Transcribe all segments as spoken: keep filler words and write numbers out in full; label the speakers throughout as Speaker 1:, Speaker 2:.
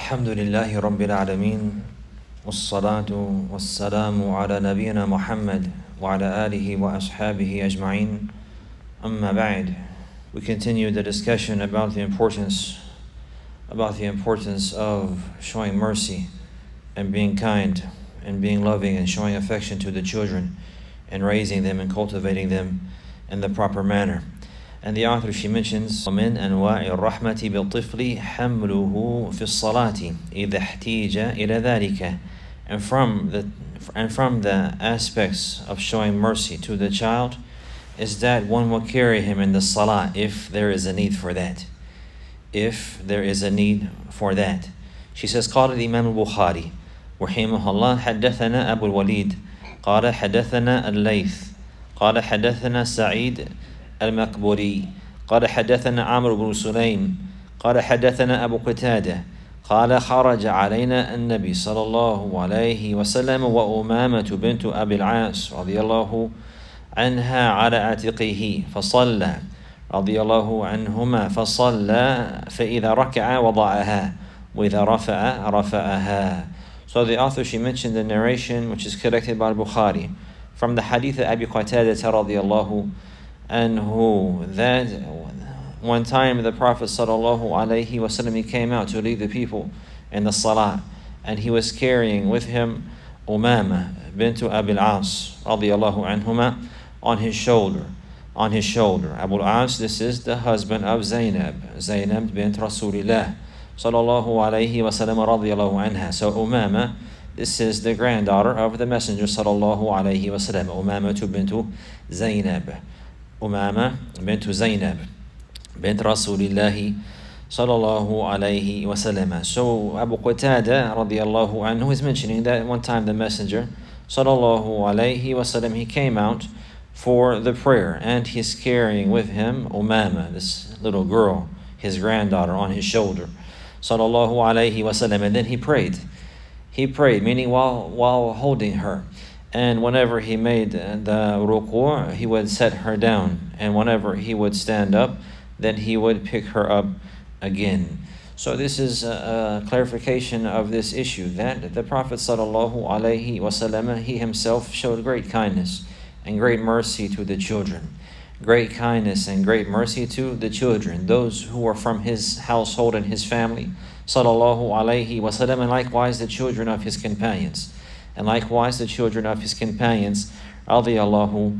Speaker 1: الحمد لله رب العالمين والصلاة والسلام على نبينا محمد وعلى آله وأصحابه أجمعين أما بعد. We continue the discussion about the importance about the importance of showing mercy and being kind and being loving and showing affection to the children and raising them and cultivating them in the proper manner. And the author, she mentions ومن أنواع الرحمة بالطفل حمله في الصلاة إذا احتيج إلى ذلك. And from the and from the aspects of showing mercy to the child is that one will carry him in the salah if there is a need for that. If there is a need for that. She says قال الإمام البخاري رحمه الله حدثنا أبو الوليد قال حدثنا الليث قال حدثنا سعيد المقبوري قال حدثنا عمرو بن سليم قال حدثنا أبو قتادة قال خرج علينا النبي صلى الله عليه وسلم وأمامة بنت أبي العاص رضي الله عنها على عاتقه فصلى رضي الله عنهما فصلى فإذا ركع وضعها وإذا رفع رفعها. So the author, she mentioned the narration which is collected by Bukhari from the hadith of Abi Qatadah radiyallahu anhu, that one time the Prophet sallallahu alaihi wasallam, he came out to lead the people in the salah, and he was carrying with him Umama bint Abi al-As radiyallahu anhuma on his shoulder. On his shoulder. Abu al-As, this is the husband of Zainab, Zainab bint Rasulillah sallallahu alaihi wasallam radiyallahu anha. So Umama, this is the granddaughter of the Messenger sallallahu alaihi wasallam, Umama bintu Zainab. Umama bintu Zainab bint Rasulillahi sallallahu alayhi wasallam. So Abu Qatada radiyallahu anhu is mentioning that one time the Messenger sallallahu alayhi wasallam, he came out for the prayer, and he's carrying with him Umama, this little girl, his granddaughter, on his shoulder sallallahu alayhi wasallam. And then he prayed. He prayed, meaning while while holding her. And whenever he made the ruku', he would set her down. And whenever he would stand up, then he would pick her up again. So this is a, a clarification of this issue, that the Prophet sallallahu alaihi wasallam, he himself showed great kindness and great mercy to the children. Great kindness and great mercy to the children, those who were from his household and his family, sallallahu alaihi wasallam, and likewise the children of his companions. And likewise the children of his companions, radiyallahu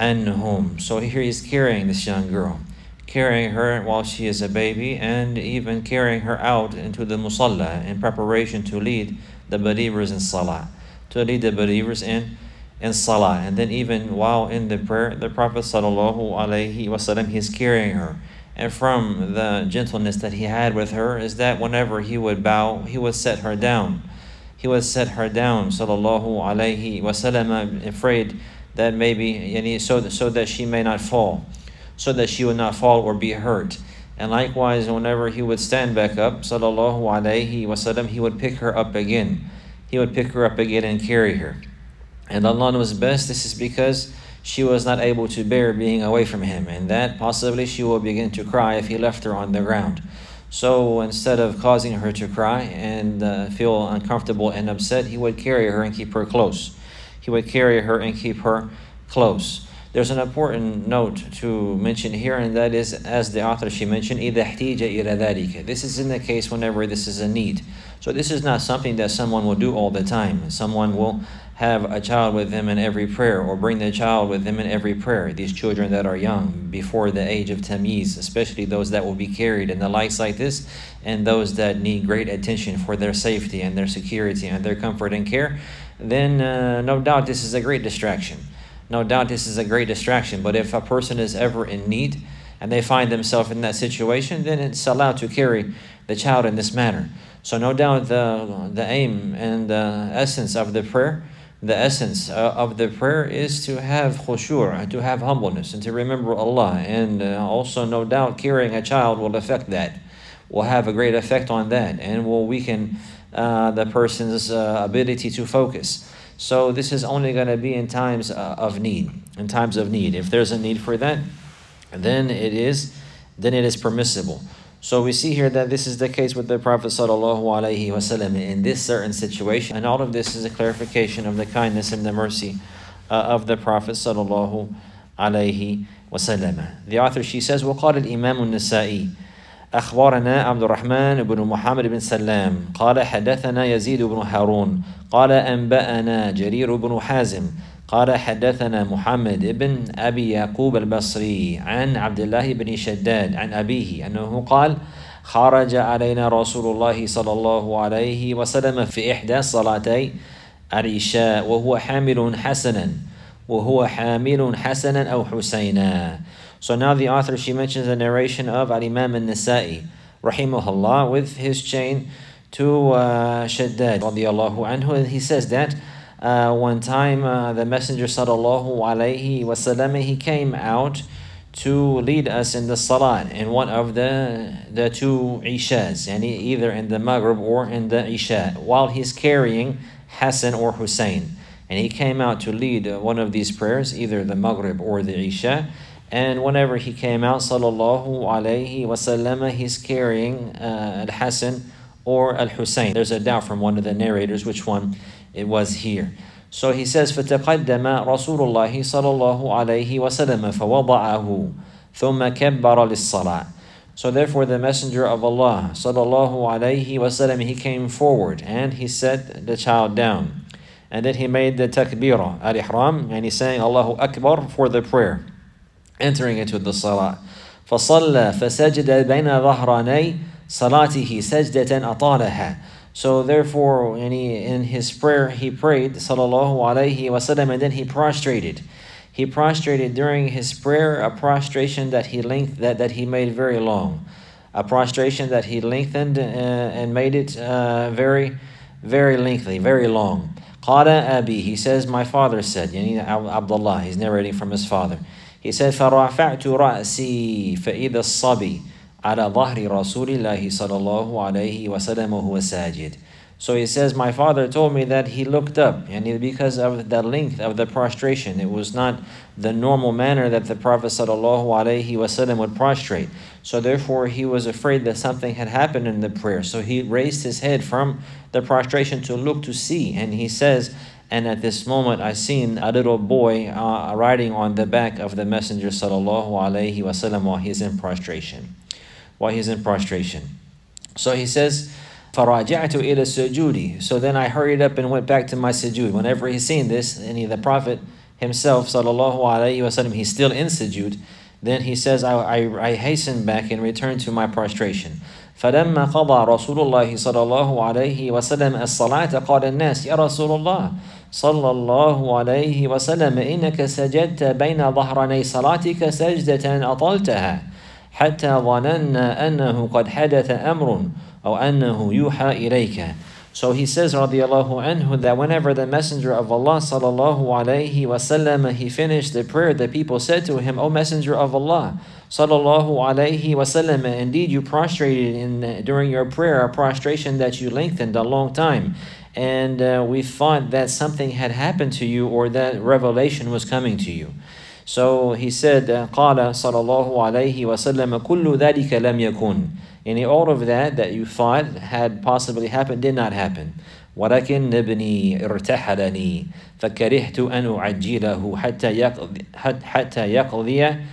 Speaker 1: anhum. So here he's carrying this young girl, carrying her while she is a baby, and even carrying her out into the musalla in preparation to lead the believers in salah, to lead the believers in, in salah. And then even while in the prayer, the Prophet sallallahu alaihi wasallam, he's carrying her. And from the gentleness that he had with her is that whenever he would bow, he would set her down. He would set her down, sallallahu alayhi wasallam, afraid that maybe, so, so that she may not fall, so that she would not fall or be hurt. And likewise, whenever he would stand back up, sallallahu alayhi wasallam, he would pick her up again. He would pick her up again and carry her. And Allah knows best, this is because she was not able to bear being away from him, and that possibly she will begin to cry if he left her on the ground. So instead of causing her to cry and uh, feel uncomfortable and upset, he would carry her and keep her close. He would carry her and keep her close. There's an important note to mention here, and that is, as the author, she mentioned, إِذَا احْتِيجَ إِلَى ذَلِكَ. This is in the case whenever this is a need. So this is not something that someone will do all the time. Someone will have a child with them in every prayer, or bring the child with them in every prayer. These children that are young, before the age of tamyiz, especially those that will be carried and the likes like this, and those that need great attention for their safety and their security and their comfort and care, then uh, no doubt this is a great distraction. No doubt this is a great distraction. But if a person is ever in need and they find themselves in that situation, then it's allowed to carry the child in this manner. So no doubt the, the aim and the essence of the prayer, the essence uh, of the prayer is to have khushu', to have humbleness, and to remember Allah. And uh, also no doubt carrying a child will affect that, will have a great effect on that, and will weaken uh, the person's uh, ability to focus. So this is only going to be in times uh, of need, in times of need. If there's a need for that, then it is, then it is permissible. So we see here that this is the case with the Prophet sallallahu alaihi wasallam in this certain situation, and all of this is a clarification of the kindness and the mercy uh, of the Prophet sallallahu alaihi wasallam. The author, she says, وقال الإمام النسائي أخبرنا عبد الرحمن بن محمد بن سلام قال حدثنا يزيد بن هارون قال أنبأنا جرير بن حازم قال حدثنا محمد بن أبي يعقوب البصري عن عبد الله بن شداد عن أبيه أنه قال خرج علينا رسول الله صلى الله عليه وسلم في إحدى صلاتي العشاء وهو حامل حسنا وهو حامل حسنا أو حسينا. So now the author, she mentions a narration of Al-Imam al-Nasa'i rahimahullah with his chain to uh, Shaddad radiallahu anhu, and he says that uh, one time uh, the Messenger sallallahu alayhi wasallam, he came out to lead us in the salat in one of the the two ishas, and either in the Maghrib or in the Isha, while he's carrying Hassan or Hussein. And he came out to lead one of these prayers, either the Maghrib or the Isha. And whenever he came out, sallallahu alayhi wasallam, he's carrying uh, Al-Hassan or Al-Hussein. There's a doubt from one of the narrators which one it was here. So he says, فَتَقَدَّمَ رَسُولُ اللَّهِ صَلَى اللَّهُ عَلَيْهِ وَسَلَّمَ فَوَضَعَهُ ثُمَّ كَبَّرَ لِلصَّلَاةِ. So therefore the Messenger of Allah sallallahu alayhi wasallam, he came forward and he set the child down. And then he made the takbirah, al-ihram, and he's saying Allahu Akbar for the prayer, entering into the salah. فَصَلَّى فَسَجْدَ بَيْنَ ظَهْرَانَيْ صَلَاتِهِ سَجْدَةً أَطَالَهَا. So therefore, in, he, in his prayer, he prayed, sallallahu alayhi wasallam, and then he prostrated. He prostrated during his prayer, a prostration that he length, that, that he made very long. A prostration that he lengthened uh, and made it uh, very, very lengthy, very long. قَالَ أَبِي, he says, my father said, yani Abdullah, he's narrating from his father. He said, فَرَفَعْتُ رَأْسِي فَإِذَا الصَّبِي عَلَى ظَهْرِ رَسُولِ اللَّهِ صَلَى اللَّهُ عَلَيْهِ وَسَلَّمَ وَهُوَ سَاجِدٌ. So he says, my father told me that he looked up, and because of the length of the prostration, it was not the normal manner that the Prophet sallallahu alaihi wasallam would prostrate. So therefore he was afraid that something had happened in the prayer. So he raised his head from the prostration to look to see, and he says, and at this moment I seen a little boy uh, riding on the back of the Messenger sallallahu alaihi wasallam while he's in prostration. While he's in prostration. So he says, فَرَاجَعْتُ إِلَى السُّجُودِ. So then I hurried up and went back to my sujood. Whenever he's seen this, and he, the Prophet himself, sallallahu alayhi wasallam, he's still in sujood, then he says, I, I, I hastened back and returned to my prostration. فَلَمَّا قَضَى رَسُولُ اللَّهِ صَلَى اللَّهُ عَلَيْهِ وَسَلَّمَ الصَّلَاةَ قَالَ النَّاسِ يَا رَسُولُ اللَّهِ صَلَّى اللَّهُ عَلَيْهِ وَسَلَّمَ إِنَّكَ سَجَدْتَ بَيْنَ ظَهْرَنَيْ صَلَاتِكَ سَجْدَةً أَطَلْتَهَا حَتَّى ظَنَنَّا أَنَّهُ قَدْ حَدَثَ أَمْرٌ أو أنه يوحى إليك. So he says radiallahu anhu that whenever the Messenger of Allah sallallahu alayhi wasallam, he finished the prayer, the people said to him, O Messenger of Allah sallallahu alayhi wasallam, indeed you prostrated in during your prayer a prostration that you lengthened a long time, and uh, we thought that something had happened to you or that revelation was coming to you. So he said, قال صلى الله عليه وسلم كل ذلك لم يكن. And all of that that you thought had possibly happened did not happen. ولكن ابني ارتحلني فكرهت أن أعجله حتى يقضي حتى يقضي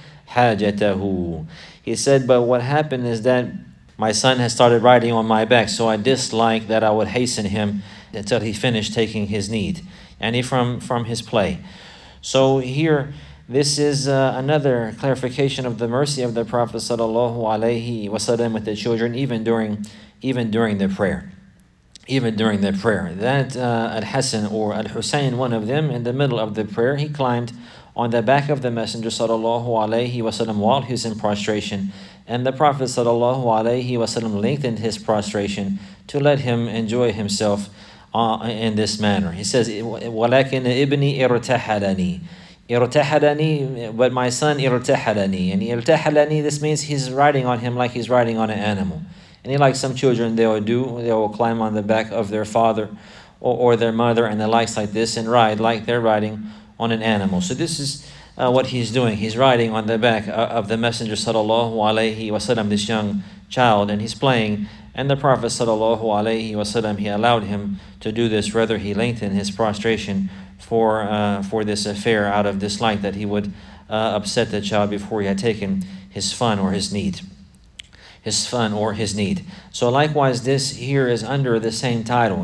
Speaker 1: حاجته. He said, but what happened is that my son has started riding on my back, so I dislike that I would hasten him until he finished taking his need, and he from from his play. So here, this is uh, another clarification of the mercy of the Prophet sallallahu alaihi wasallam with the children, even during, even during the prayer, even during the prayer. That uh, Al-Hassan or Al-Hussein, one of them, in the middle of the prayer, he climbed on the back of the Messenger sallallahu alaihi wasallam while he was in prostration, and the Prophet sallallahu alaihi wasallam lengthened his prostration to let him enjoy himself uh, in this manner. He says, "Walakin ibni irtahalani." Irtahalani, but my son irtahalani. And irtahalani, this means he's riding on him like he's riding on an animal. And he, like some children, they will do, they will climb on the back of their father or, or their mother and the likes like this and ride like they're riding on an animal. So this is uh, what he's doing. He's riding on the back of the Messenger sallallahu alaihi wasallam, this young child, and he's playing, and the Prophet sallallahu alaihi wasallam, he allowed him to do this. Rather, he lengthened his prostration for uh, for this affair out of dislike that he would uh, upset the child before he had taken his fun or his need. His fun or his need. So likewise, this here is under the same title.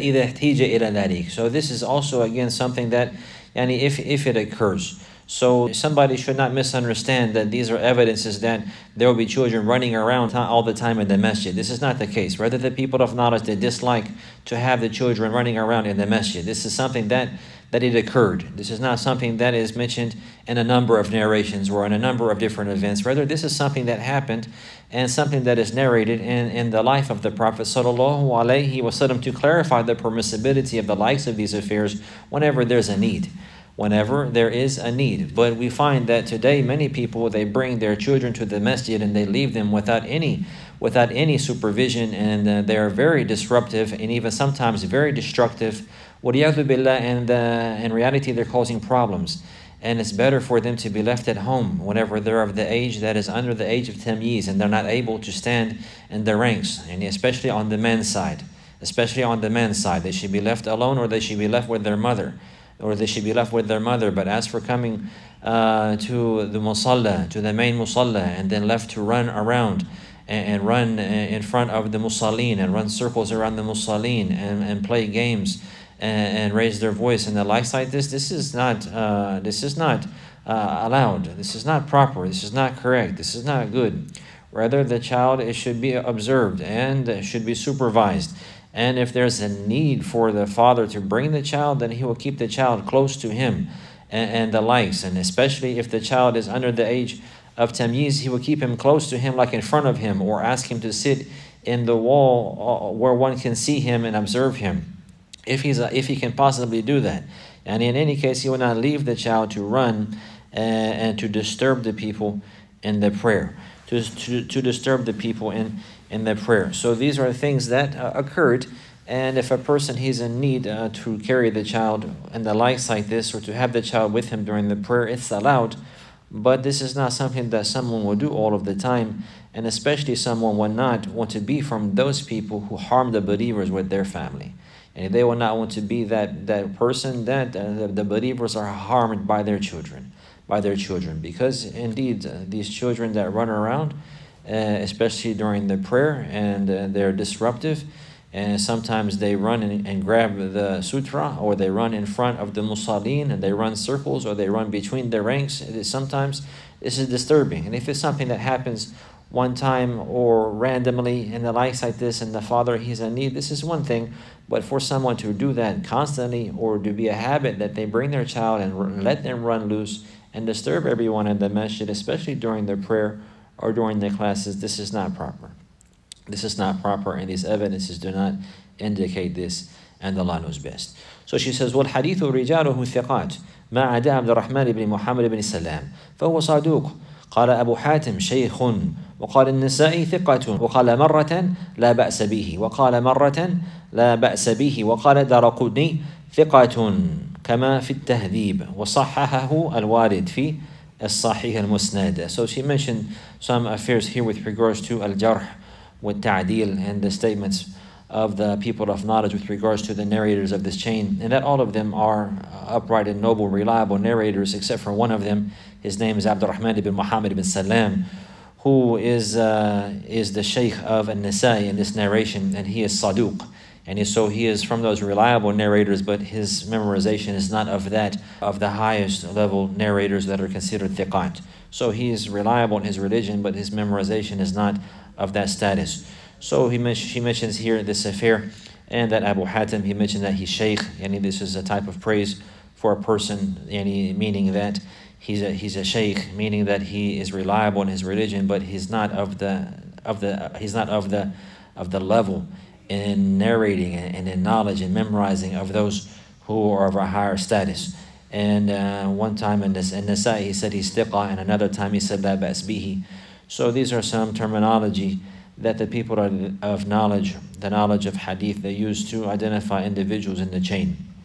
Speaker 1: So this is also again something that, yani, if if it occurs. So somebody should not misunderstand that these are evidences that there will be children running around all the time in the masjid. This is not the case. Rather, the people of knowledge, they dislike to have the children running around in the masjid. This is something that, that it occurred. This is not something that is mentioned in a number of narrations or in a number of different events. Rather, this is something that happened and something that is narrated in, in the life of the Prophet sallallahu alaihi wasallam to clarify the permissibility of the likes of these affairs whenever there's a need. Whenever there is a need. But we find that today many people, they bring their children to the masjid and they leave them without any without any supervision, and uh, they are very disruptive and even sometimes very destructive. وَلِيَعْذُ بِاللَّهِ, and uh, in reality they're causing problems. And it's better for them to be left at home whenever they're of the age that is under the age of tamyiz and they're not able to stand in the ranks, and especially on the men's side. Especially on the men's side. They should be left alone, or they should be left with their mother. Or they should be left with their mother. But as for coming uh, to the musalla, to the main musalla, and then left to run around and, and run in front of the musallin and run circles around the musallin and, and play games and, and raise their voice and the likes like this, this is not uh, this is not uh, allowed. This is not proper. This is not correct. This is not good. Rather, the child, it should be observed and should be supervised. And if there's a need for the father to bring the child, then he will keep the child close to him and, and the likes. And especially if the child is under the age of tamyiz, he will keep him close to him, like in front of him, or ask him to sit in the wall where one can see him and observe him, if he's a, if he can possibly do that. And in any case, he will not leave the child to run and, and to disturb the people in the prayer, to, to, to disturb the people in in the prayer. So these are things that uh, occurred, and if a person he's in need uh, to carry the child and the likes like this, or to have the child with him during the prayer, it's allowed. But this is not something that someone will do all of the time, and especially someone will not want to be from those people who harm the believers with their family. And they will not want to be that, that person that uh, the, the believers are harmed by their children, by their children. Because indeed, uh, these children that run around, Uh, especially during the prayer, and uh, they're disruptive, and sometimes they run and, and grab the sutra, or they run in front of the musallin and they run circles, or they run between the ranks. It is, sometimes this is disturbing. And if it's something that happens one time or randomly and the likes like this, and the father he's in need, this is one thing. But for someone to do that constantly, or to be a habit that they bring their child and r- let them run loose and disturb everyone in the masjid, especially during the prayer or during the classes, this is not proper. This is not proper, and these evidences do not indicate this, and Allah knows best. So she says, وَالْحَدِيثُ رِجَالُهُ ثِقَاتٌ مَا عَدَى عبد الرحمن بن محمد بن سلام فهو صادوق. قال أبو حاتم شيخ، وقال النسائي ثقة، وقال مرة لا بأس به، وقال مرة لا بأس به، وقال دارقطني ثقة كما في التهذيب، وصححه الوارد في الصحيح المسند. So she mentioned some affairs here with regards to al-jarh with ta'dil and the statements of the people of knowledge with regards to the narrators of this chain, and that all of them are upright and noble, reliable narrators, except for one of them. His name is Abdurrahman ibn Muhammad ibn Salam, who is uh, is the Shaykh of An-Nasa'i in this narration, and he is Saduq. And so he is from those reliable narrators, but his memorization is not of that, of the highest level narrators that are considered thiqat. So he is reliable in his religion, but his memorization is not of that status. So he men- she mentions here this affair, and that Abu Hatim, he mentioned that he's shaykh, and this is a type of praise for a person, and meaning that he's a he's a shaykh, meaning that he is reliable in his religion, but he's not of the of the he's not of the of the level in narrating and in knowledge and memorizing of those who are of a higher status. And uh, one time in this in Nasa'i he said he's thiqa, and another time he said la ba's bihi. So these are some terminology that the people of knowledge, the knowledge of hadith, they use to identify individuals in the chain.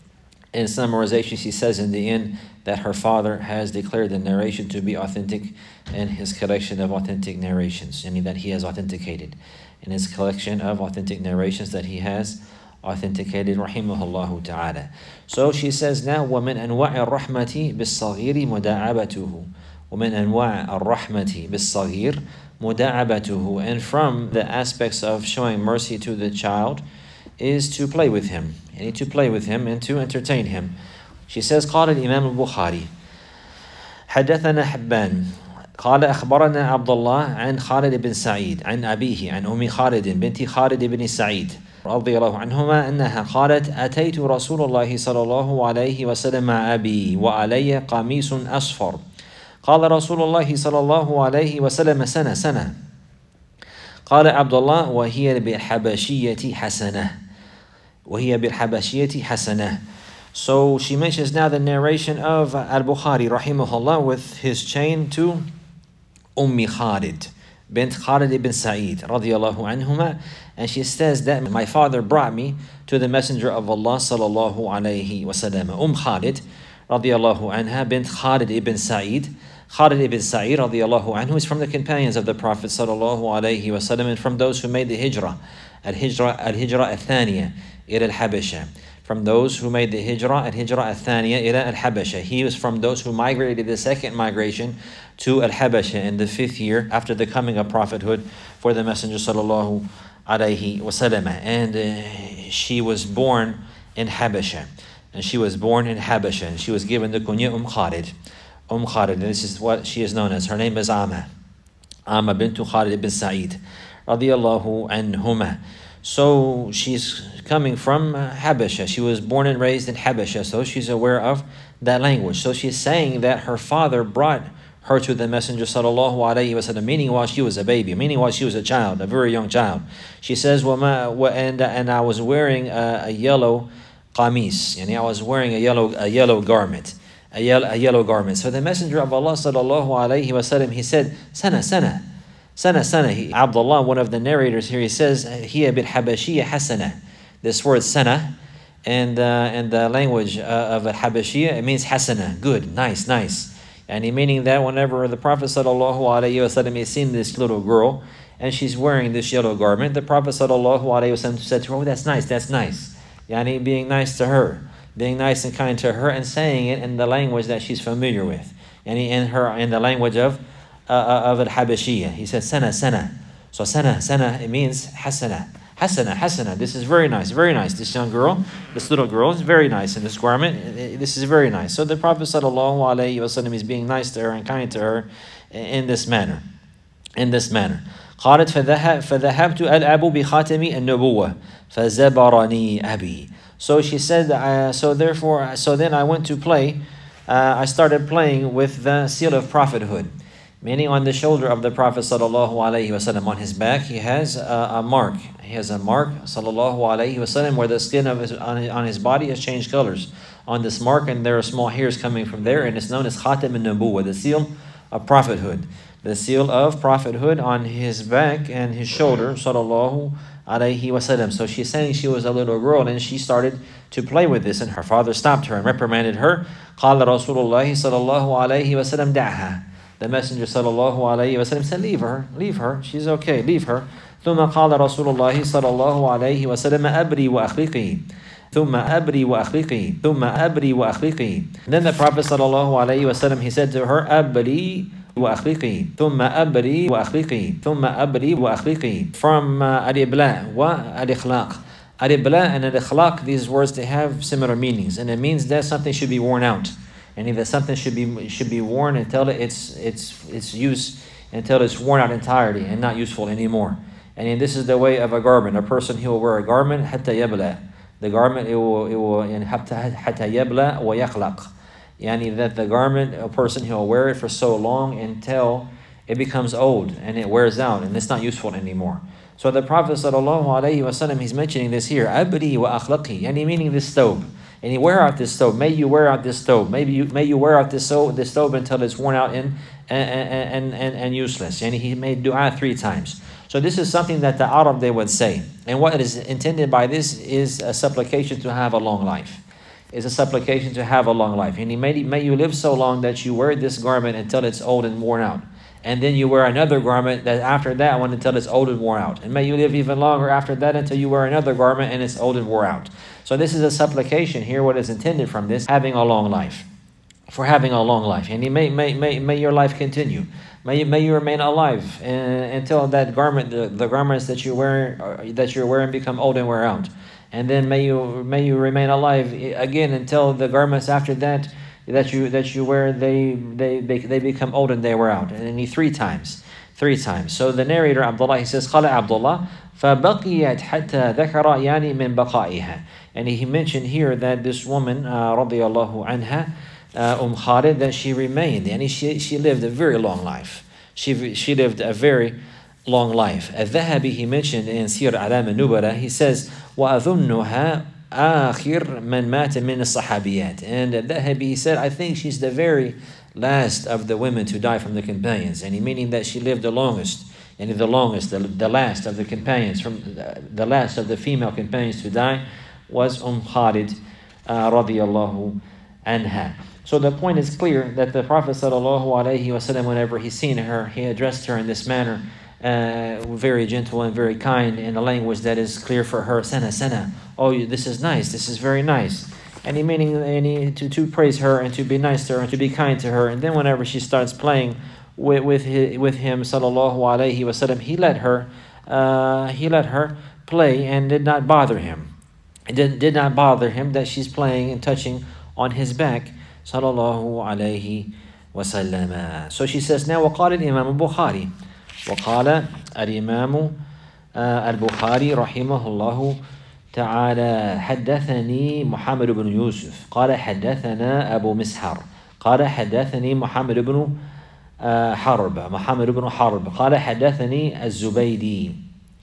Speaker 1: In summarization, she says in the end that her father has declared the narration to be authentic in his collection of authentic narrations, meaning that he has authenticated in his collection of authentic narrations that he has authenticated, rahimahullah ta'ala. So she says now, وَمِنْ أَنْوَاعِ الرَّحْمَةِ بِالصَّغِيرِ مُدَاعَبَتُهُ وَمِنْ أَنْوَاعِ الرَّحْمَةِ بِالصَّغِيرِ مُدَاعَبَتُهُ. And from the aspects of showing mercy to the child is to play with him. You need to play with him and to entertain him. She says, قال الإمام البخاري حدثنا حبان قال أخبرنا عبد الله عن خالد بن سعيد عن أبيه عن أم خالد بنت خالد بن سعيد رضي الله عنهما أنها قالت أتيت رسول الله صلى الله عليه وسلم مع أبي وعلي قميص أصفر قال رسول الله صلى الله عليه وسلم سنة سنة قال عبد الله وهي بالحبشية حسنة وهي بالحبشية حسنة. So she mentions now the narration of Al-Bukhari rahimahullah with his chain to Ummi Khalid bint Khalid ibn Sa'id radiyallahu anhuma, and she says that my father brought me to the Messenger of Allah sallallahu alayhi wasallam. Umm Khalid radiyallahu anha bint Khalid ibn Sa'id. Khalid ibn Sa'id radiyallahu anhu is from the companions of the Prophet sallallahu alayhi wasallam and from those who made the hijrah, al-hijrah al-hijrah al-thaniya ila al-Habasha. From those who made the hijrah, al-hijrah al-thaniya ila al-Habasha. He was from those who migrated the second migration to al-Habasha in the fifth year after the coming of prophethood for the Messenger sallallahu alayhi wasallam. And uh, she was born in Habasha. And she was born in Habasha. And she was given the kunya Umm Khalid. Umm Khalid, and this is what she is known as. Her name is Amma. Amma bintu Khalid ibn Sa'id radiyallahu anhuma. So she's coming from uh, Habasha. She was born and raised in Habasha, so she's aware of that language. So she's saying that her father brought her to the Messenger sallallahu alaihi wasallam, meaning while she was a baby, meaning while she was a child, a very young child. She says, well, and, and I was wearing a, a yellow qamis, and I was wearing a yellow a yellow garment. A yellow, a yellow garment. So the Messenger of Allah sallallahu alaihi wasallam, he said, Sana, Sana, Sana, Sana. He, Abdullah, one of the narrators here, he says, Hiya bil Habashiyya Hasana. This word Sana, and uh, and the language uh, of al Habashiyya, it means Hasana, good, nice, nice. And he meaning that whenever the Prophet sallallahu alaihi wasallam has seen this little girl, and she's wearing this yellow garment, the Prophet sallallahu alaihi wasallam said to her, oh, that's nice, that's nice. Yani being nice to her. Being nice and kind to her and saying it in the language that she's familiar with, and in her in the language of uh, of al-Habashiyya. He says sana sana. So sana sana, it means hasana, hasana, hasana. This is very nice, very nice. This young girl, this little girl is very nice in this garment. This is very nice. So the Prophet sallallahu alaihi wasallam is being nice to her and kind to her in this manner, in this manner. قالت فذهبت ألعب بخاتم النبوة فزبرني أبي. So she said, uh, so therefore, so then I went to play, uh, I started playing with the seal of prophethood. Meaning on the shoulder of the Prophet sallallahu alaihi wasallam, on his back, he has a, a mark. He has a mark, sallallahu alaihi wasallam, where the skin of his, on, his, on his body has changed colors. On this mark, and there are small hairs coming from there, and it's known as Khatam al-Nubuwwah, the seal of prophethood. The seal of prophethood on his back and his shoulder, sallallahu alayhi wasallam. So she's saying she was a little girl and she started to play with this, and her father stopped her and reprimanded her. قال رسول الله صلى الله عليه وسلم دعها. The Messenger sallallahu alayhi wasallam said, leave her, leave her, she's okay, leave her. ثم قال رسول الله صلى الله عليه وسلم أبري وأخلقي. ثم أبري وأخلقي. ثم أبري وأخلقي. Then the Prophet sallallahu alayhi wasallam, he said to her, أبري وأخلقي ثم أبري وأخلقي ثم أبري وأخلقي. From uh, al-ibla wa al-ikhlaq. Al-ibla and al-ikhlaq, these words, they have similar meanings, and it means that something should be worn out, and if something should be should be worn until its its its use, until it's worn out entirely and not useful anymore. And this is the way of a garment. A person, he will wear a garment حتى يبلى. The garment, it will it will in حتى حتى يبلى ويخلق. Yani that the garment, a person, he'll wear it for so long until it becomes old and it wears out and it's not useful anymore. So the Prophet sallallahu alaihi wasallam, he's mentioning this here, abri wa akhlaqi, yani meaning this stove. And you wear out this stove. May you wear out this stove. Maybe you may you wear out this stove, this stove until it's worn out and and and and, and useless. And he made du'a three times. So this is something that the Arab, they would say. And what is intended by this is a supplication to have a long life. is a supplication to have a long life. And he may, may you live so long that you wear this garment until it's old and worn out. And then you wear another garment that after that one until it's old and worn out. And may you live even longer after that until you wear another garment and it's old and worn out. So this is a supplication here, what is intended from this, having a long life. For having a long life. And he may, may, may, may your life continue. May, may you remain alive uh, until that garment, the, the garments that you wear, uh, that you're wearing become old and wear out. And then may you may you remain alive again until the garments after that that you that you wear they they they, they become old and they wear out. And he three times, three times. So the narrator Abdullah, he says, قال Abdullah فبقيت حتى ذكر يعني من بقائها. And he mentioned here that this woman uh, رضي الله عنها uh, Umm Khalid, that she remained, and she she lived a very long life. She she lived a very long life. Al-Dhahabi, he mentioned in Sir Alam al-Nubala, he says, وَأَظُنُّهَا آخِرْ مَنْ مَاتَ مِنَ الصَّحَابِيَاتِ. And Al-Dhahabi, he said, I think she's the very last of the women to die from the companions. And he meaning that she lived the longest, and the longest, the, the last of the companions, from the, the last of the female companions to die was Umm Khalid uh, radiyallahu anha. So the point is clear that the Prophet sallallahu alaihi wasallam, whenever he seen her, he addressed her in this manner, Uh, very gentle and very kind, in a language that is clear for her. Sana, sana. Oh, this is nice. This is very nice. And he meaning and he, to, to praise her and to be nice to her and to be kind to her. And then whenever she starts playing with with, his, with him, sallallahu alaihi wasallam, he let her uh, he let her play and did not bother him. It did, did not bother him that she's playing and touching on his back, sallallahu alaihi wasallam. So she says now, وقال الإمام البخاري. وقال الإمام البخاري رحمه الله تعالى حدثني محمد بن يوسف قال حدثنا أبو مسحر قال حدثني محمد بن حرب محمد بن حرب قال حدثني الزبيدي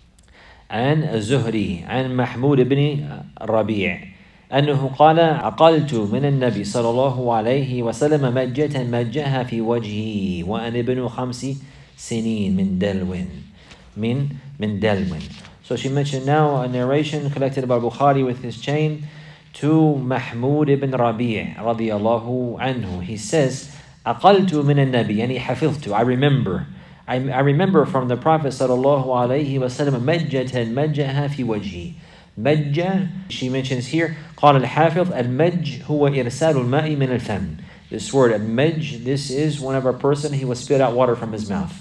Speaker 1: عن الزهري عن محمود بن ربيع أنه قال عقلت من النبي صلى الله عليه وسلم مجة مجها في وجهي وأنا ابن خمس سنين من دلو من من دلو. So she mentioned now a narration collected by Bukhari with his chain to Mahmud ibn Rabi' radiyallahu anhu. He says, عقلت من النبي, يعني حفظت, I remember. I, I remember from the Prophet sallallahu alayhi wa sallam مجة مجها في وجهي. مجة, she mentions here, قال الحافظ المج هو إرسال الماء من الفم. This word المج, this is whenever a person, he will spit out water from his mouth.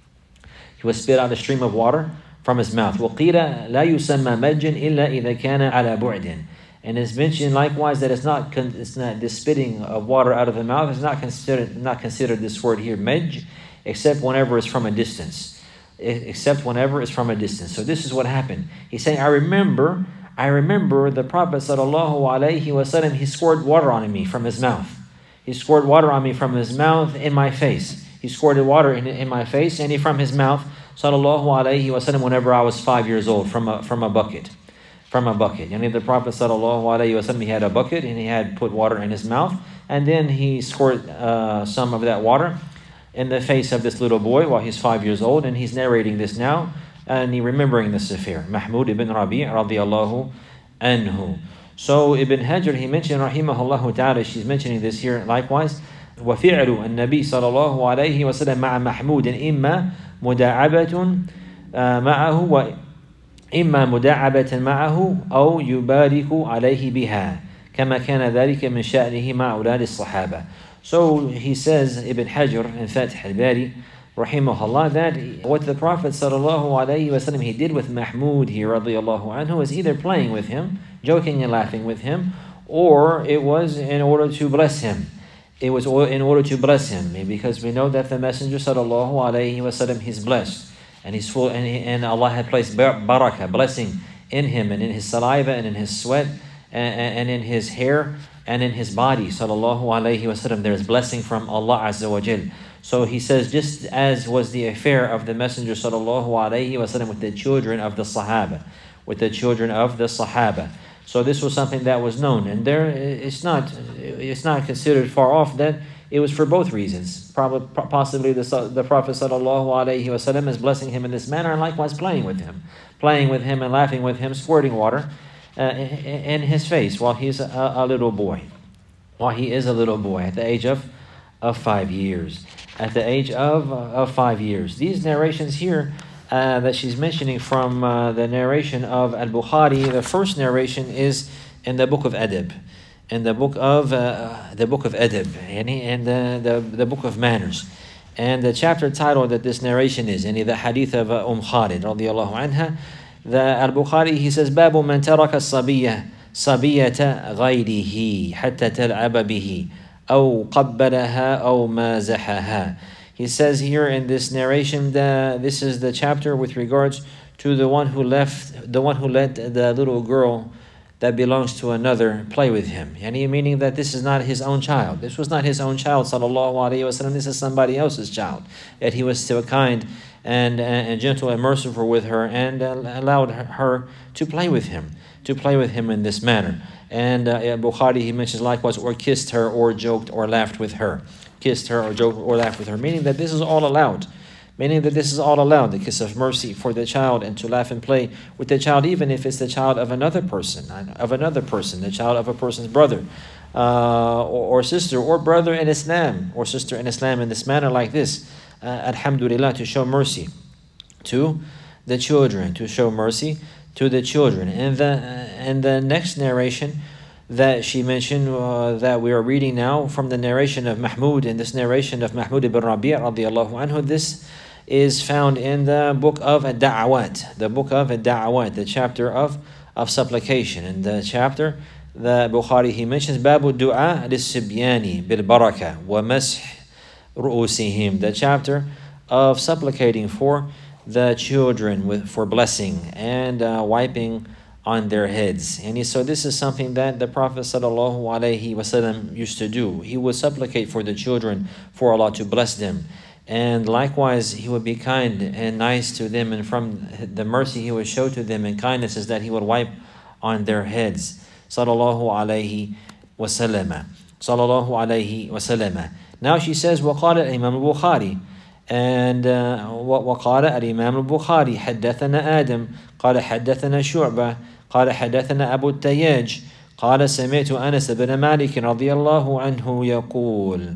Speaker 1: He will spit out a stream of water from his mouth. وقيل لا يسمى مجا إلا إذا كان على بعد. And it's mentioned likewise that it's not it's not the spitting of water out of the mouth is not considered not considered this word here mej, except whenever it's from a distance. Except whenever it's from a distance. So this is what happened. He's saying, I remember, I remember the Prophet sallallahu alaihi wasallam, he squirted water on me from his mouth. He squirted water on me from his mouth in my face. He squirted water in, in my face and he from his mouth, sallallahu alaihi wasallam, whenever I was five years old, from a from a bucket. From a bucket. Yani the Prophet sallallahu alaihi wasallam, he had a bucket and he had put water in his mouth, and then he squirted uh, some of that water in the face of this little boy while he's five years old, and he's narrating this now, and he remembering this affair. Mahmud ibn Rabi' radiyallahu anhu. So Ibn Hajar, he mentioned, rahimahullah ta'ala, she's mentioning this here likewise, وفعل النبي صلى الله عليه وسلم مع محمود إما مداعبة معه وإما مداعبة معه أو يبارك عليه بها كما كان ذلك من شأنه مع أولاد الصحابة. So he says, Ibn Hajar in Fath al-Bari rahimahullah, that what the Prophet sallallahu alaihi wasallam he did with Mahmud here radiyallahu anhu is either playing with him, joking and laughing with him, or it was in order to bless him. It was in order to bless him, because we know that the Messenger sallallahu alaihi wasallam, he's blessed and he's full, and, he, and Allah had placed barakah, blessing in him and in his saliva and in his sweat and, and in his hair and in his body, sallallahu alaihi wasallam. There's blessing from Allah azza wa jal. So he says, just as was the affair of the Messenger sallallahu alaihi wasallam with the children of the Sahaba, with the children of the Sahaba. So this was something that was known, and there it's not it's not considered far off that it was for both reasons. Probably, possibly the the Prophet sallallahu alaihi wasallam is blessing him in this manner, and likewise playing with him, playing with him and laughing with him, squirting water uh, in his face while he's a, a little boy. While he is a little boy at the age of, of five years. At the age of, of five years. These narrations here uh, that she's mentioning from uh, the narration of Al-Bukhari, the first narration is in the book of Adab. In the book of uh, the book of Adab, and the, the, the book of manners. And the chapter title that this narration is, and the hadith of uh, Umm Khalid radiallahu anha, the Al-Bukhari, he says, Babu man taraka sabiyah sabiyata ghayrihi hatta tal'aba bihi aw qabbalaha aw mazahaha. He says here in this narration that this is the chapter with regards to the one who left, the one who let the little girl that belongs to another play with him. Yani meaning that this is not his own child. This was not his own child, sallallahu alayhi wasallam. This is somebody else's child. Yet he was still kind and, and gentle and merciful with her and allowed her to play with him, to play with him in this manner. And uh, Bukhari, he mentions likewise, or kissed her, or joked, or laughed with her. Kissed her, or joked, or laughed with her. Meaning that this is all allowed. Meaning that this is all allowed, the kiss of mercy for the child, and to laugh and play with the child, even if it's the child of another person, of another person, the child of a person's brother, uh, or, or sister, or brother in Islam, or sister in Islam in this manner like this. Uh, alhamdulillah, to show mercy to the children, to show mercy to the children. And the, uh, and the next narration that she mentioned uh, that we are reading now from the narration of Mahmud, in this narration of Mahmud ibn Rabi' radiallahu anhu, this is found in the book of Ad-Da'awat, the book of Ad-Da'awat, the chapter of, of supplication. In the chapter, the Bukhari, he mentions Babu Du'a lis-Sibyani bil-Baraka wa Mash ru'usihim, the chapter of supplicating for the children with for blessing and uh, wiping on their heads. And so this is something that the Prophet sallallahu alaihi wasallam used to do. He would supplicate for the children for Allah to bless them. And likewise, he would be kind and nice to them, and from the mercy he would show to them and kindness is that he would wipe on their heads. Sallallahu alaihi wasallam. Sallallahu alaihi wasallam. Now she says, وقال الإمام البخاري, and uh, وقال الإمام البخاري حدثنا آدم قال حدثنا شعبة قال حدثنا أبو التياج قال سمعت أنس بن مالك رضي الله عنه يقول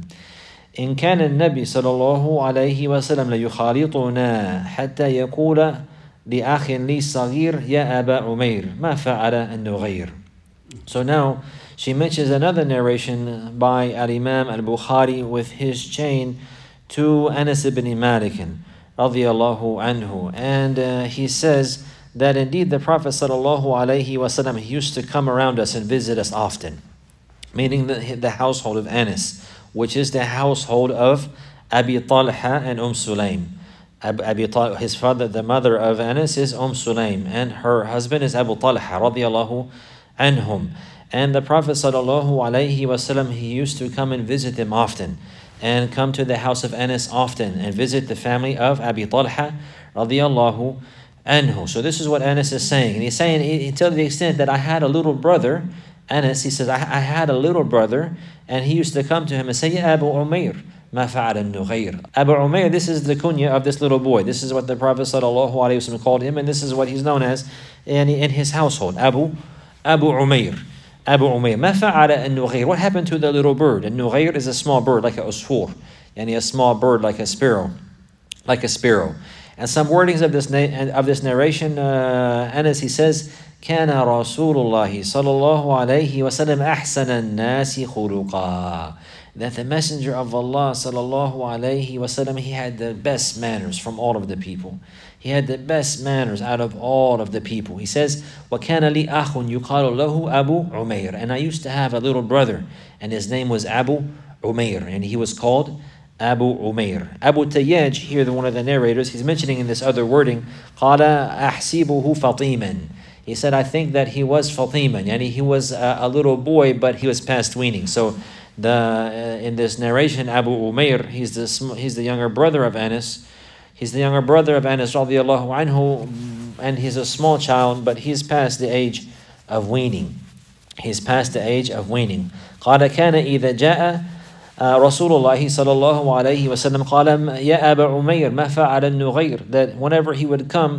Speaker 1: إن كان النبي صلى الله عليه وسلم ليخالطنا حتى يقول لأخ لي صغير يا أبا عمير ما فعل النغير. So now she mentions another narration by Al-Imam Al-Bukhari with his chain to Anas ibn Malik radiyallahu anhu, and uh, he says that indeed the Prophet sallallahu alaihi wasallam used to come around us and visit us often, meaning the, the household of Anas, which is the household of Abi Talha and Umm Sulaym. Abi Talha, his father, the mother of Anas, is Umm Sulaym, and her husband is Abu Talha radiyallahu anhum. And the Prophet sallallahu alaihi wasallam, he used to come and visit them often, and come to the house of Anas often, and visit the family of Abi Talha radiyallahu anhu. So this is what Anas is saying, and he's saying to the extent that I had a little brother. Anas, he says, I, I had a little brother, and he used to come to him and say, Ya Abu Umair, ma fa'ala an-Nughayr. Abu Umair, this is the kunya of this little boy. This is what the Prophet sallallahu alaihi wasallam called him, and this is what he's known as in, in his household. Abu Abu Umair. Abu Umair. Ma fa'ala an-Nughayr. What happened to the little bird? An-Nughayr is a small bird, like a usfur, yani a small bird like a sparrow, like a sparrow. And some wordings of this na- of this narration, uh, Anas, he says, كان رسول الله صلى الله عليه وسلم أحسن الناس خلقا. That the Messenger of Allah صلى الله عليه وسلم, he had the best manners from all of the people. He had the best manners out of all of the people. He says, وكان لي أخ يقال له أبو عمير. And I used to have a little brother, and his name was Abu Umair, and he was called Abu Umair. Abu Tayyaj, here the one of the narrators, he's mentioning in this other wording, قال أحسبه فطيما. He said, I think that he was Fatima, yani he was a, a little boy, but he was past weaning. So the uh, in this narration, Abu Umair, he's the he's the younger brother of Anas. He's the younger brother of Anas radiyallahu anhu, and he's a small child, but he's past the age of weaning. He's past the age of weaning. قال كان إذا جاء رسول الله صلى الله عليه وسلم قال يا أبا عمير ما فعل النغير. That whenever he would come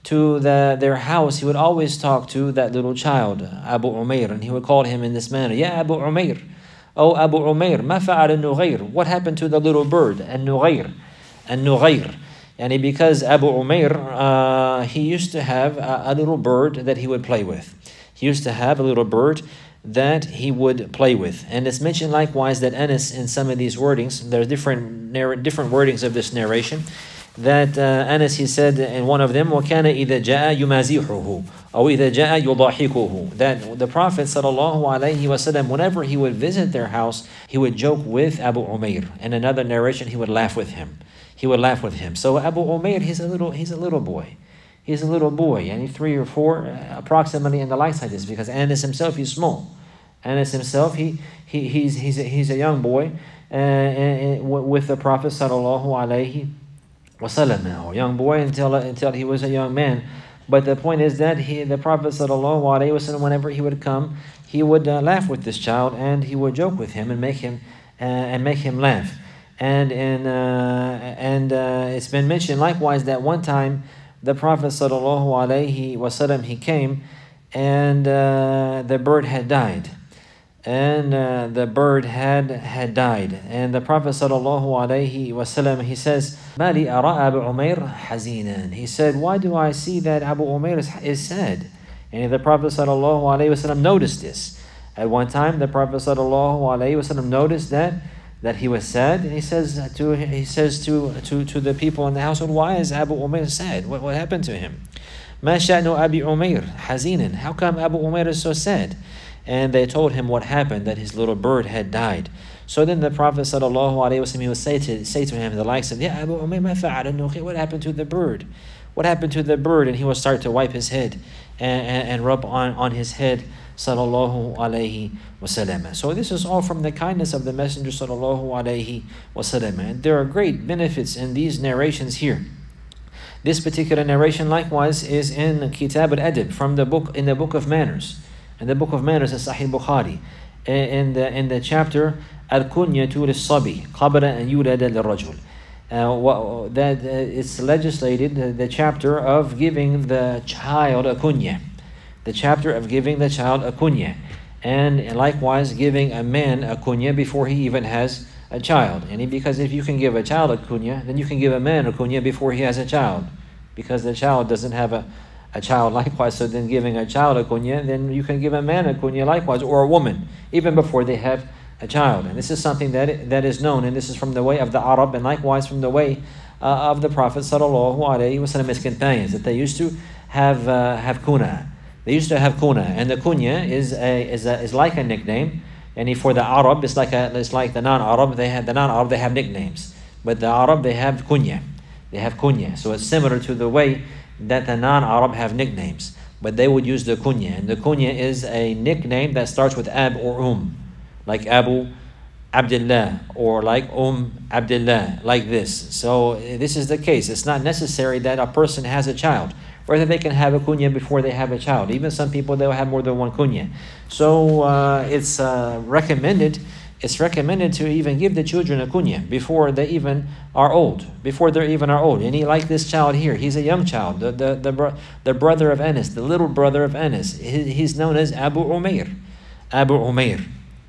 Speaker 1: to the, their house, he would always talk to that little child, Abu Umair, and he would call him in this manner, Ya Abu Umair, Oh Abu Umair, ma fa'al al-Nughayr, what happened to the little bird, al-Nughayr, al-Nughayr. And because Abu Umair, uh, he used to have a, a little bird that he would play with. He used to have a little bird that he would play with. And it's mentioned likewise that Anas, in some of these wordings, there are different, different wordings of this narration, that uh, Anas, he said in one of them, وَكَانَ إِذَا جَاءَ يُمَازِحُهُ أو إِذَا جَاءَ يُضَاحِكُهُ, that the Prophet sallallahu alaihi wasallam, whenever he would visit their house, he would joke with Abu Umair. In another narration, he would laugh with him. He would laugh with him. So Abu Umair, he's a little, he's a little boy. He's a little boy, and he's three or four, uh, approximately in the likes like this, because Anas himself, he's small. Anas himself, he, he he's he's a, he's a young boy, uh, uh, with the Prophet sallallahu alaihi wasallam, a young boy until until he was a young man. But the point is that he, the Prophet sallallahu alaihi wasallam, whenever he would come, he would uh, laugh with this child, and he would joke with him and make him uh, and make him laugh. And in uh, and uh, it's been mentioned likewise that one time the Prophet sallallahu alaihi wasallam, he came, and uh, the bird had died, and uh, the bird had had died, and the Prophet sallallahu alaihi wasallam, he says, "Mali ara Abu Umair hazinan." He said, "Why do I see that Abu Umair is, is sad?" And the Prophet sallallahu alaihi wasallam noticed this. At one time, the Prophet sallallahu alaihi wasallam noticed that. that he was sad, and he says to he says to to to the people in the household, "Why is Abu Umair sad? What what happened to him? Ma sha'nu Abi Umair hazinan? How come Abu Umair is so sad?" And they told him what happened, that his little bird had died. So then the Prophet sallallahu alaihi wasallam, he would say to say to him the likes of, "Ya Abu Umair, ma fa'al al-Nughayr? What happened to the bird? What happened to the bird?" And he would start to wipe his head and, and, and rub on, on his head, sallallahu alaihi wasallam. So this is all from the kindness of the Messenger sallallahu alaihi wasallam. And there are great benefits in these narrations here. This particular narration likewise is in Kitab al-Adab, from the book in the book of manners. In the book of manners in Sahih Bukhari, in the in the chapter Al-Kunyatu lis-Sabi qabla an yulada lirajul. Uh, that uh, it's legislated, the, the chapter of giving the child a kunya. The chapter of giving the child a kunya, and likewise giving a man a kunya before he even has a child. And because if you can give a child a kunya, then you can give a man a kunya before he has a child, because the child doesn't have a, a child likewise. So then giving a child a kunya, then you can give a man a kunya likewise, or a woman, even before they have a child. And this is something that that is known, and this is from the way of the Arab, and likewise from the way uh, of the Prophet sallallahu alaihi wasallam, his companions, that they used to have uh, have kuna. They used to have kuna, and the kunya is a is a, is like a nickname. And for the Arab, it's like a it's like the non-Arab. They have the non-Arab. They have nicknames, but the Arab, they have kunya. They have kunya. So it's similar to the way that the non-Arab have nicknames, but they would use the kunya. And the kunya is a nickname that starts with ab or um, like Abu Abdullah, or like Um Abdullah, like this. So this is the case. It's not necessary that a person has a child, whether they can have a kunya before they have a child. Even some people, they'll have more than one kunya. So uh, it's uh, recommended it's recommended to even give the children a kunya before they even are old, before they even are old. And he, like this child here, he's a young child, the the the, bro- the brother of Anas, the little brother of Anas. He, he's known as Abu Umair, Abu Umair.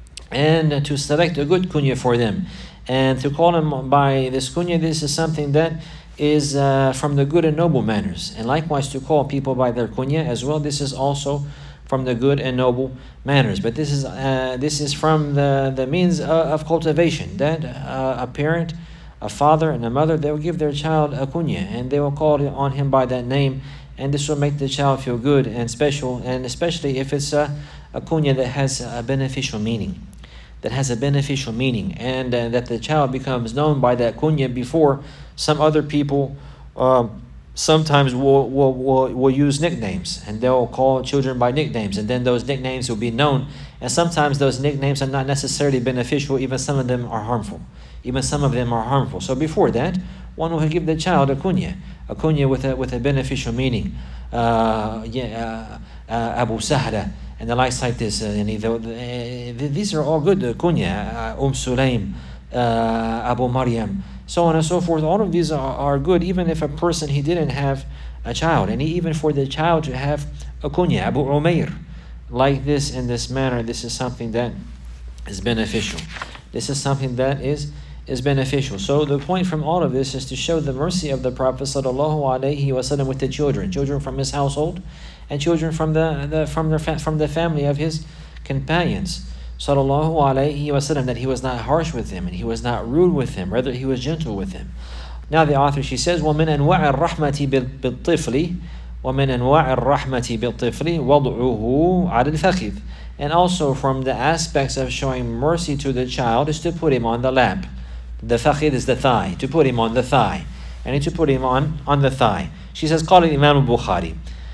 Speaker 1: And to select a good kunya for them, and to call him by this kunya, this is something that is uh, from the good and noble manners. And likewise to call people by their kunya as well, this is also from the good and noble manners. But this is uh, this is from the, the means of, of cultivation, that uh, a parent, a father and a mother, they will give their child a kunya, and they will call on him by that name, and this will make the child feel good and special, and especially if it's a, a kunya that has a beneficial meaning. That has a beneficial meaning, and uh, that the child becomes known by that kunya before some other people uh, sometimes will, will, will, will use nicknames, and they'll call children by nicknames, and then those nicknames will be known, and sometimes those nicknames are not necessarily beneficial. Even some of them are harmful. Even some of them are harmful. So before that, one will give the child a kunya, a kunya with a, with a beneficial meaning. Uh, yeah, uh, uh, Abu Sahla, and the likes like this. Uh, and uh, these are all good uh, kunya. Uh, Umm Sulaim, uh, Abu Maryam, so on and so forth. All of these are, are good, even if a person, he didn't have a child. And even for the child to have a kunya, Abu Umair, like this in this manner, this is something that is beneficial. This is something that is is beneficial. So the point from all of this is to show the mercy of the Prophet sallallahu alaihi wasallam with the children, children from his household, and children from the, the from the from the family of his companions, sallallahu alaihi wasallam, that he was not harsh with them and he was not rude with them, rather he was gentle with them. Now the author, she says, وَمِنْ أَنْوَاعِ الرَّحْمَةِ بِالطِّفْلِ وَمِنْ أَنْوَاعِ الرَّحْمَةِ بِالطِّفْلِ وَضْعُهُ عَلَى الْفَخِذِ. And also from the aspects of showing mercy to the child is to put him on the lap. The fakhid is the thigh, to put him on the thigh. And to put him on, on the thigh. She says, قال الإمام البخاري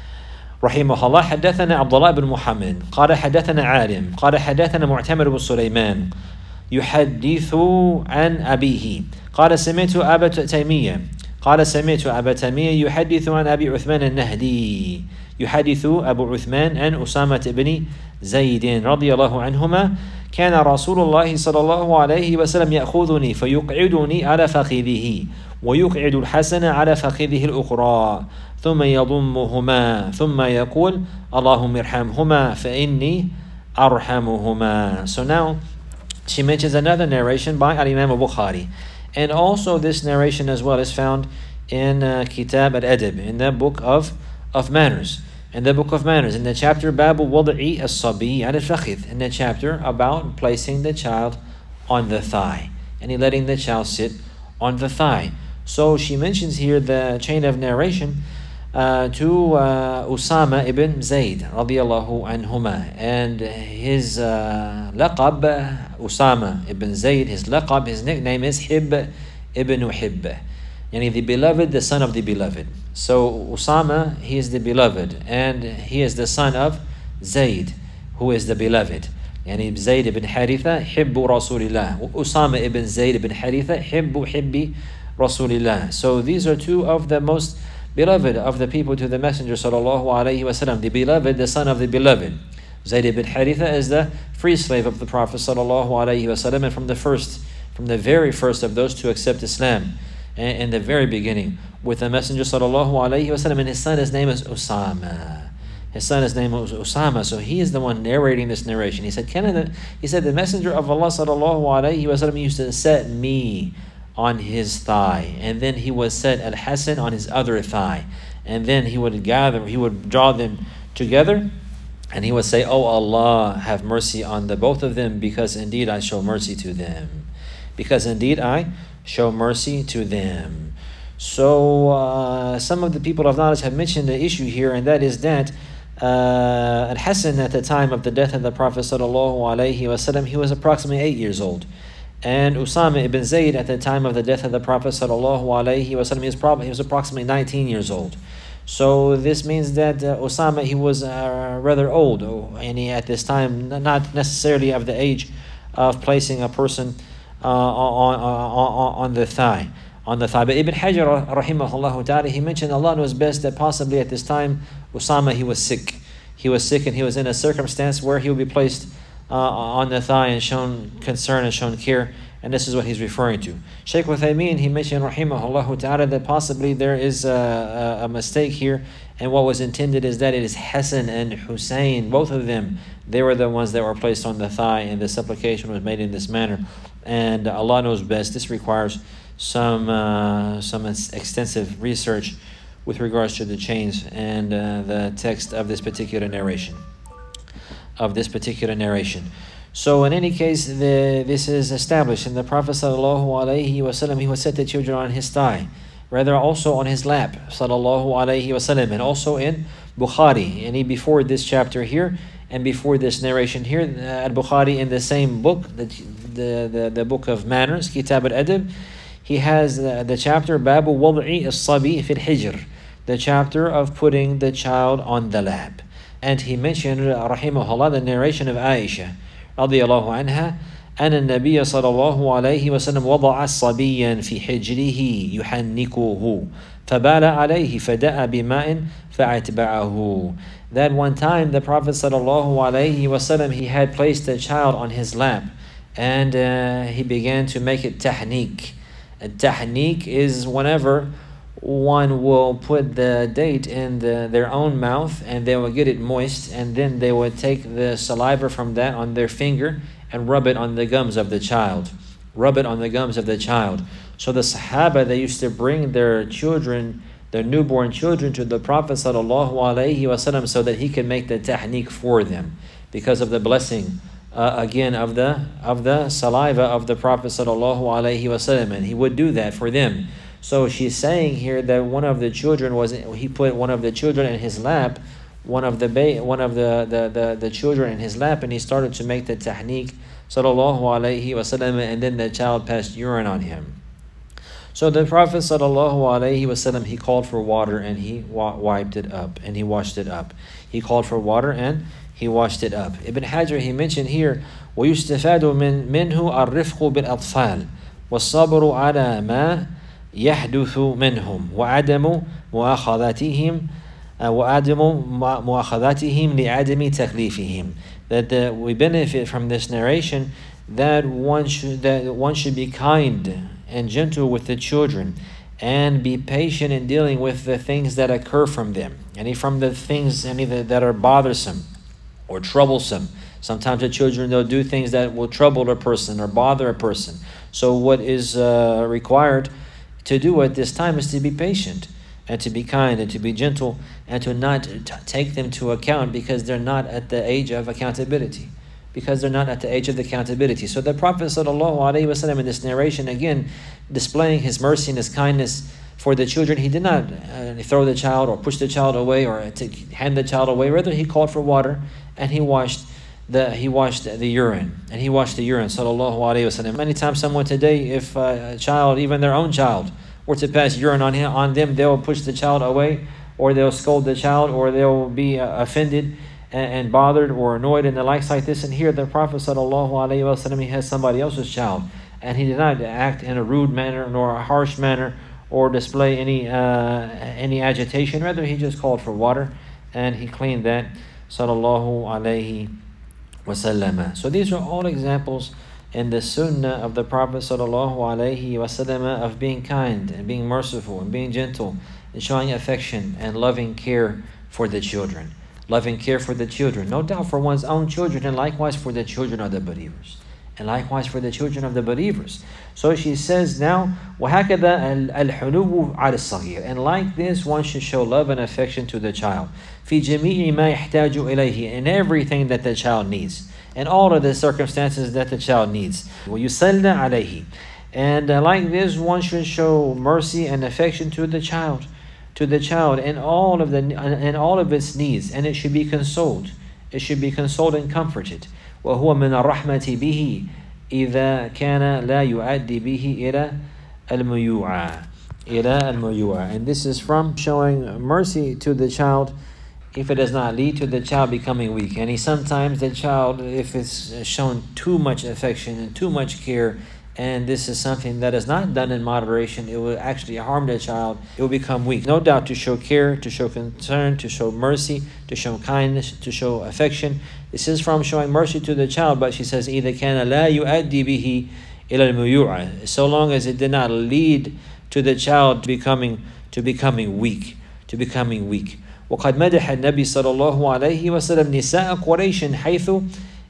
Speaker 1: رحمه الله حدثنا عبد الله بن محمد قال حدثنا عالم قال حدثنا معتمر بن سليمان يحدث عن أبيه قال سمعت أبا تيمية قال سمعت أبا تيمية يحدث عن أبي عثمان النهدي يحدث أبو عثمان عن أسامة بن زيد رضي الله عنهما كان رسول الله صلى الله عليه وسلم يأخذني فيقعدني على فخذه ويقعد الحسن على فخذه الأخرى ثم يضمهما ثم يقول اللهم ارحمهما فإني أرحمهما. So now she mentions another narration by Al-Imam al-Bukhari, and also this narration as well is found in uh, Kitab al-Adab, in the book of, of manners. In the book of manners, in the chapter Babu Wada'i as-Sabi al-Fakhid, in the chapter about placing the child on the thigh, and he letting the child sit on the thigh. So she mentions here the chain of narration uh, to uh, Usama ibn Zayd radiyallahu anhuma, and his uh, laqab, Usama ibn Zayd, his laqab, his nickname is Hib ibn Hib, yani the beloved, the son of the beloved. So Usama, he is the beloved, and he is the son of Zayd, who is the beloved. Yani Zayd ibn Haritha, Hibbu Rasulillah. Usama ibn Zayd ibn Haritha, Hibbu Hibbi Rasulillah. So these are two of the most beloved of the people to the Messenger sallallahu alaihi wasallam. The beloved, the son of the beloved. Zayd ibn Haritha is the free slave of the Prophet sallallahu alaihi wasallam, and from the first, from the very first of those to accept Islam, and in the very beginning with the Messenger sallallahu alaihi wasallam, and his son, his name is Usama. His son, his name was Usama. So he is the one narrating this narration. He said, "Can I, he said, the Messenger of Allah sallallahu alaihi wasallam used to set me on his thigh, and then he would set Al-Hasan on his other thigh, and then he would gather, he would draw them together, and he would say, oh Allah, have mercy on the both of them, because indeed I show mercy to them. Because indeed I show mercy to them." So uh, some of the people of knowledge have mentioned the issue here, and that is that uh, Al-Hasan, at the time of the death of the Prophet sallallahu alaihi wasallam, he was approximately eight years old. And Usama ibn Zayd, at the time of the death of the Prophet sallallahu alaihi wasallam, he was probably he was approximately nineteen years old. So this means that uh, Usama, he was uh, rather old, and he at this time not necessarily of the age of placing a person uh, on, on on the thigh, on the thigh. But Ibn Hajar rahimahullah ta'ala, he mentioned, Allah knows best, that possibly at this time Usama, he was sick. He was sick, and he was in a circumstance where he would be placed Uh, on the thigh and shown concern and shown care, and this is what he's referring to. Shaykh Uthaymeen, he mentioned rahimahullah ta'ala that possibly there is a, a, a mistake here, and what was intended is that it is Hassan and Hussein, both of them, they were the ones that were placed on the thigh, and the supplication was made in this manner, and Allah knows best. This requires some uh, some extensive research with regards to the chains and uh, the text of this particular narration. Of this particular narration. So in any case, the, this is established. And the Prophet sallallahu alaihi wasallam, he would set the children on his thigh, rather also on his lap, sallallahu alaihi wasallam, and also in Bukhari. And he, before this chapter here, and before this narration here, uh, Al-Bukhari, in the same book, the, the, the, the book of manners, Kitab al-Adab, he has the, the chapter Babu Wada'i as-Sabi fi al-Hijr, the chapter of putting the child on the lap. And he mentioned, rahimahullah, the narration of Aisha radiyallahu anha, أن النبي صلى الله عليه وسلم وضع صبيا في حجره يحنكه فبال عليه فدأ بماء فأتبعه. That one time the Prophet sallallahu alaihi wasallam, he had placed a child on his lap, and uh, he began to make it tahnik. A tahnik is whenever one will put the date in the, their own mouth, and they will get it moist, and then they would take the saliva from that on their finger and rub it on the gums of the child. Rub it on the gums of the child. So the Sahaba, they used to bring their children, their newborn children, to the Prophet sallallahu alaihi wasallam so that he could make the tahniq for them, because of the blessing uh, again of the of the saliva of the Prophet sallallahu alaihi wasallam, and he would do that for them. So she's saying here that one of the children was he put one of the children in his lap, one of the ba- one of the, the, the, the children in his lap, and he started to make the tahniq sallallahu alaihi wasallam, and then the child passed urine on him. So the Prophet sallallahu alaihi wasallam, he called for water and he wa- wiped it up and he washed it up. He called for water and he washed it up. Ibn Hajar, he mentioned here, وَيُسْتَفَادُ مِن مِنْهُ الرِّفْقُ بِالْأَطْفَالِ وَالصَّبْرُ عَلَى مَا يحدث منهم وعدم مؤاخذتهم وعدم مؤاخذتهم لعدم تكليفهم. That uh, we benefit from this narration that one should that one should be kind and gentle with the children and be patient in dealing with the things that occur from them, any from the things any that, that are bothersome or troublesome. Sometimes the children, they'll do things that will trouble a person or bother a person. So what is uh, required to do at this time is to be patient and to be kind and to be gentle and to not t- take them to account because they're not at the age of accountability. Because they're not at the age of the accountability. So the Prophet sallallahu alaihi wasallam in this narration, again, displaying his mercy and his kindness for the children, he did not uh, throw the child or push the child away or to hand the child away. Rather, he called for water and he washed the he washed the urine and he washed the urine. Sallallahu alaihi wasallam. Many times, someone today, if a child, even their own child, were to pass urine on him, on them, they will push the child away, or they'll scold the child, or they'll be uh, offended and, and bothered or annoyed and the likes like this. And here, the Prophet sallallahu alaihi wasallam, he has somebody else's child, and he did not act in a rude manner nor a harsh manner or display any uh, any agitation. Rather, he just called for water and he cleaned that. Sallallahu alaihi wasallam. So these are all examples in the sunnah of the Prophet sallallahu alaihi wasallam of being kind and being merciful and being gentle and showing affection and loving care for the children. Loving care for the children, no doubt for one's own children, and likewise for the children of the believers. And likewise for the children of the believers. So she says now, وَهَكَذَا الْحُنُوُّ عَلَى الصَّغِيرِ. And like this, one should show love and affection to the child. فِي جَمِيعِ مَا يَحْتَاجُ إِلَيْهِ. In everything that the child needs. In all of the circumstances that the child needs. وَيُسَلَّ عَلَيْهِ. And uh, like this, one should show mercy and affection to the child. To the child in all of the in all of its needs. And it should be consoled. It should be consoled and comforted. وهو من الرحمة به إذا كان لا يؤدي به إلى الميوعة إلى الميوعة. And this is from showing mercy to the child if it does not lead to the child becoming weak. And he, sometimes the child, if it's shown too much affection and too much care, and this is something that is not done in moderation, it will actually harm the child. It will become weak. No doubt, to show care, to show concern, to show mercy, to show kindness, to show affection. This is from showing mercy to the child, but she says, إِذَا كَانَ لَا يُؤَدِّي بِهِ إِلَى الْمُيُوعَةِ. So long as it did not lead to the child becoming to becoming weak, to becoming weak. وقد مدح النبي صلى الله عليه وسلم نساء قريش حيث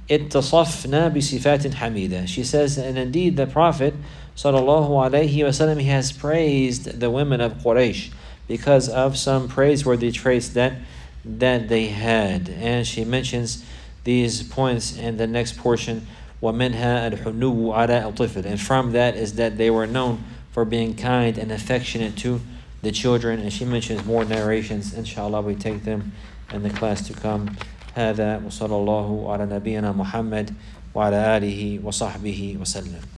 Speaker 1: اتصفنا بصفات حميدة. She says, and indeed the Prophet sallallahu alaihi wasallam, he has praised the women of Quraysh because of some praiseworthy traits that that they had. And she mentions these points in the next portion. وَمِنْهَا الْحُنُوُّ عَلَى الطِّفْلِ. And from that is that they were known for being kind and affectionate to the children. And she mentions more narrations. Inshallah, we take them in the class to come. هذا وصلى الله على نبينا محمد وعلى آله وصحبه وسلم.